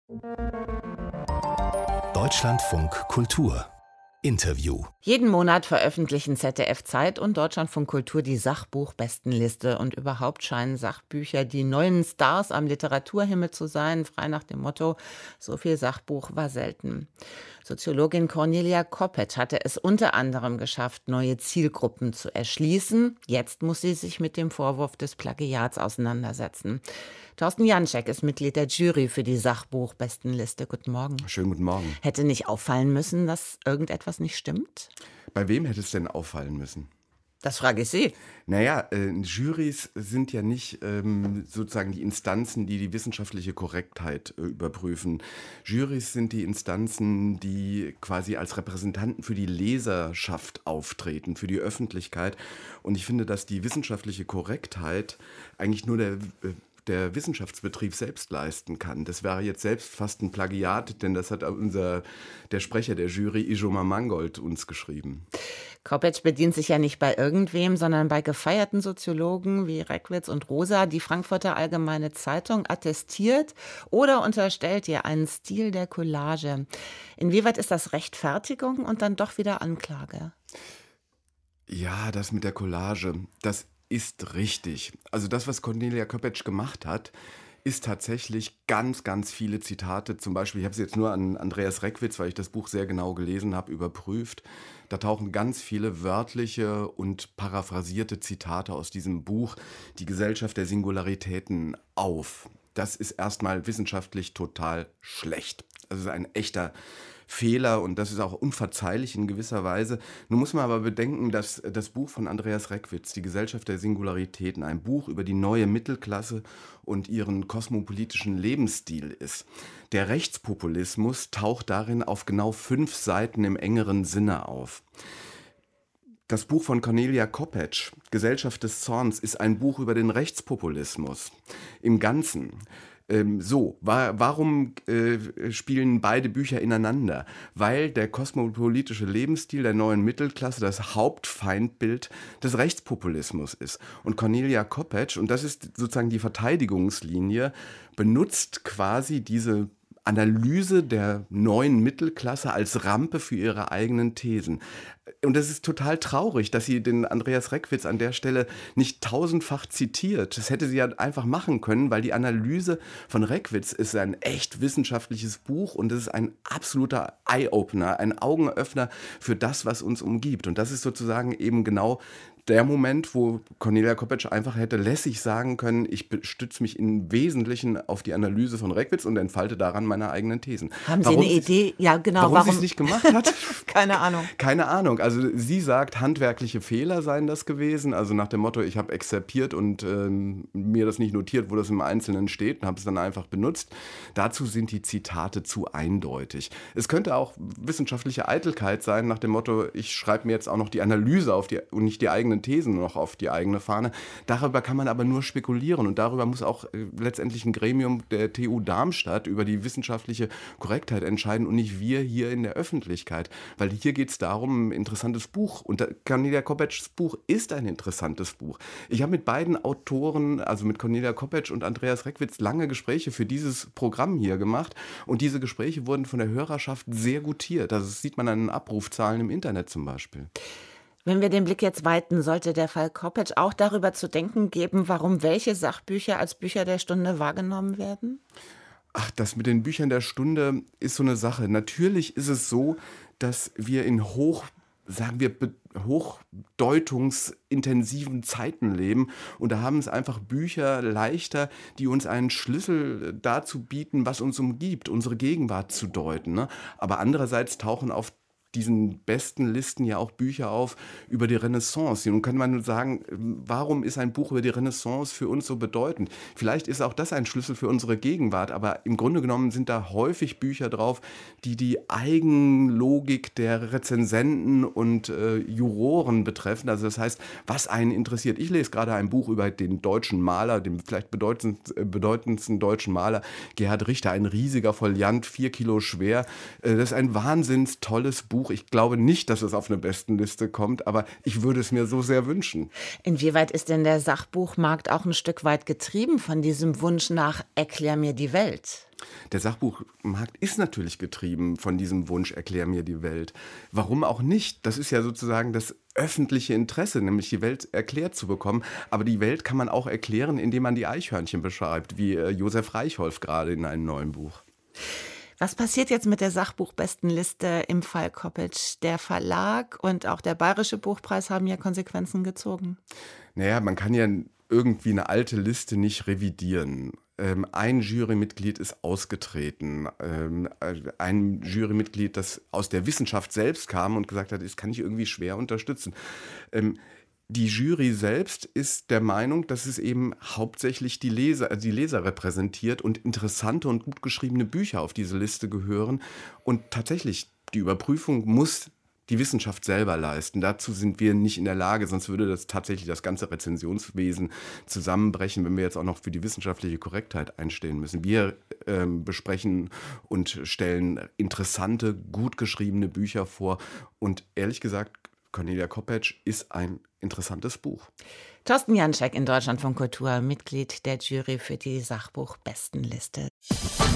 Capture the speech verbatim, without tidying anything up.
Deutschlandfunk Kultur Interview. Jeden Monat veröffentlichen Z D F Zeit und Deutschlandfunk Kultur die Sachbuchbestenliste. Und überhaupt scheinen Sachbücher die neuen Stars am Literaturhimmel zu sein, frei nach dem Motto, so viel Sachbuch war selten. Soziologin Cornelia Koppetsch hatte es unter anderem geschafft, neue Zielgruppen zu erschließen. Jetzt muss sie sich mit dem Vorwurf des Plagiats auseinandersetzen. Thorsten Janczek ist Mitglied der Jury für die Sachbuchbestenliste. Guten Morgen. Schönen guten Morgen. Hätte nicht auffallen müssen, dass irgendetwas nicht stimmt? Bei wem hätte es denn auffallen müssen? Das frage ich Sie. Naja, äh, Jurys sind ja nicht ähm, sozusagen die Instanzen, die die wissenschaftliche Korrektheit äh, überprüfen. Jurys sind die Instanzen, die quasi als Repräsentanten für die Leserschaft auftreten, für die Öffentlichkeit. Und ich finde, dass die wissenschaftliche Korrektheit eigentlich nur der... Äh, der Wissenschaftsbetrieb selbst leisten kann. Das wäre jetzt selbst fast ein Plagiat, denn das hat unser, der Sprecher der Jury, Ijoma Mangold, uns geschrieben. Koppetsch bedient sich ja nicht bei irgendwem, sondern bei gefeierten Soziologen wie Reckwitz und Rosa. Die Frankfurter Allgemeine Zeitung attestiert oder unterstellt ihr einen Stil der Collage. Inwieweit ist das Rechtfertigung und dann doch wieder Anklage? Ja, das mit der Collage, das ist richtig. Also das, was Cornelia Koppetsch gemacht hat, ist tatsächlich ganz, ganz viele Zitate. Zum Beispiel, ich habe es jetzt nur an Andreas Reckwitz, weil ich das Buch sehr genau gelesen habe, überprüft. Da tauchen ganz viele wörtliche und paraphrasierte Zitate aus diesem Buch, Die Gesellschaft der Singularitäten, auf. Das ist erstmal wissenschaftlich total schlecht. Das ist ein echter Fehler und das ist auch unverzeihlich in gewisser Weise. Nun muss man aber bedenken, dass das Buch von Andreas Reckwitz, Die Gesellschaft der Singularitäten, ein Buch über die neue Mittelklasse und ihren kosmopolitischen Lebensstil ist. Der Rechtspopulismus taucht darin auf genau fünf Seiten im engeren Sinne auf. Das Buch von Cornelia Koppetsch, Gesellschaft des Zorns, ist ein Buch über den Rechtspopulismus im Ganzen. Ähm, so, wa- warum äh, spielen beide Bücher ineinander? Weil der kosmopolitische Lebensstil der neuen Mittelklasse das Hauptfeindbild des Rechtspopulismus ist. Und Cornelia Koppetsch, und das ist sozusagen die Verteidigungslinie, benutzt quasi diese Analyse der neuen Mittelklasse als Rampe für ihre eigenen Thesen. Und es ist total traurig, dass sie den Andreas Reckwitz an der Stelle nicht tausendfach zitiert. Das hätte sie ja einfach machen können, weil die Analyse von Reckwitz ist ein echt wissenschaftliches Buch und es ist ein absoluter Eye-Opener, ein Augenöffner für das, was uns umgibt. Und das ist sozusagen eben genau der Moment, wo Cornelia Koppetsch einfach hätte lässig sagen können, ich stütze mich im Wesentlichen auf die Analyse von Reckwitz und entfalte daran meine eigenen Thesen. Haben warum Sie eine Idee? Ja, genau. Warum, Warum sie es nicht gemacht hat? Keine Ahnung. Keine Ahnung. Also sie sagt, handwerkliche Fehler seien das gewesen. Also nach dem Motto, ich habe exzerpiert und ähm, mir das nicht notiert, wo das im Einzelnen steht und habe es dann einfach benutzt. Dazu sind die Zitate zu eindeutig. Es könnte auch wissenschaftliche Eitelkeit sein, nach dem Motto, ich schreibe mir jetzt auch noch die Analyse auf die, und nicht die eigenen Thesen noch auf die eigene Fahne. Darüber kann man aber nur spekulieren und darüber muss auch äh, letztendlich ein Gremium der T U Darmstadt über die wissenschaftliche Korrektheit entscheiden und nicht wir hier in der Öffentlichkeit. Weil hier geht es darum, ein interessantes Buch. Und Cornelia Koppetschs Buch ist ein interessantes Buch. Ich habe mit beiden Autoren, also mit Cornelia Koppetsch und Andreas Reckwitz, lange Gespräche für dieses Programm hier gemacht. Und diese Gespräche wurden von der Hörerschaft sehr gutiert. Also das sieht man an den Abrufzahlen im Internet zum Beispiel. Wenn wir den Blick jetzt weiten, sollte der Fall Koppetsch auch darüber zu denken geben, warum welche Sachbücher als Bücher der Stunde wahrgenommen werden? Ach, das mit den Büchern der Stunde ist so eine Sache. Natürlich ist es so, dass wir in hoch, sagen wir, be- hochdeutungsintensiven Zeiten leben. Und da haben es einfach Bücher leichter, die uns einen Schlüssel dazu bieten, was uns umgibt, unsere Gegenwart zu deuten. Ne? Aber andererseits tauchen auf diesen besten Listen ja auch Bücher auf über die Renaissance. Nun kann man nur sagen, warum ist ein Buch über die Renaissance für uns so bedeutend? Vielleicht ist auch das ein Schlüssel für unsere Gegenwart, aber im Grunde genommen sind da häufig Bücher drauf, die die Eigenlogik der Rezensenten und äh, Juroren betreffen. Also das heißt, was einen interessiert. Ich lese gerade ein Buch über den deutschen Maler, den vielleicht bedeutendsten, äh, bedeutendsten deutschen Maler, Gerhard Richter, ein riesiger Foliant, vier Kilo schwer. Äh, das ist ein wahnsinns tolles Buch. Buch. Ich glaube nicht, dass es auf eine Bestenliste kommt, aber ich würde es mir so sehr wünschen. Inwieweit ist denn der Sachbuchmarkt auch ein Stück weit getrieben von diesem Wunsch nach „Erklär mir die Welt"? Der Sachbuchmarkt ist natürlich getrieben von diesem Wunsch, erklär mir die Welt. Warum auch nicht? Das ist ja sozusagen das öffentliche Interesse, nämlich die Welt erklärt zu bekommen. Aber die Welt kann man auch erklären, indem man die Eichhörnchen beschreibt, wie äh, Josef Reichholf gerade in einem neuen Buch. Was passiert jetzt mit der Sachbuchbestenliste im Fall Koppitsch? Der Verlag und auch der Bayerische Buchpreis haben ja Konsequenzen gezogen. Naja, man kann ja irgendwie eine alte Liste nicht revidieren. Ähm, ein Jurymitglied ist ausgetreten. Ähm, ein Jurymitglied, das aus der Wissenschaft selbst kam und gesagt hat, das kann ich irgendwie schwer unterstützen. Ähm, Die Jury selbst ist der Meinung, dass es eben hauptsächlich die Leser, also die Leser repräsentiert und interessante und gut geschriebene Bücher auf diese Liste gehören. Und tatsächlich, die Überprüfung muss die Wissenschaft selber leisten. Dazu sind wir nicht in der Lage, sonst würde das tatsächlich das ganze Rezensionswesen zusammenbrechen, wenn wir jetzt auch noch für die wissenschaftliche Korrektheit einstehen müssen. Wir ähm, besprechen und stellen interessante, gut geschriebene Bücher vor. Und ehrlich gesagt, Cornelia Koppetsch ist ein interessantes Buch. Thorsten Janschek in Deutschlandfunk Kultur, Mitglied der Jury für die Sachbuchbestenliste.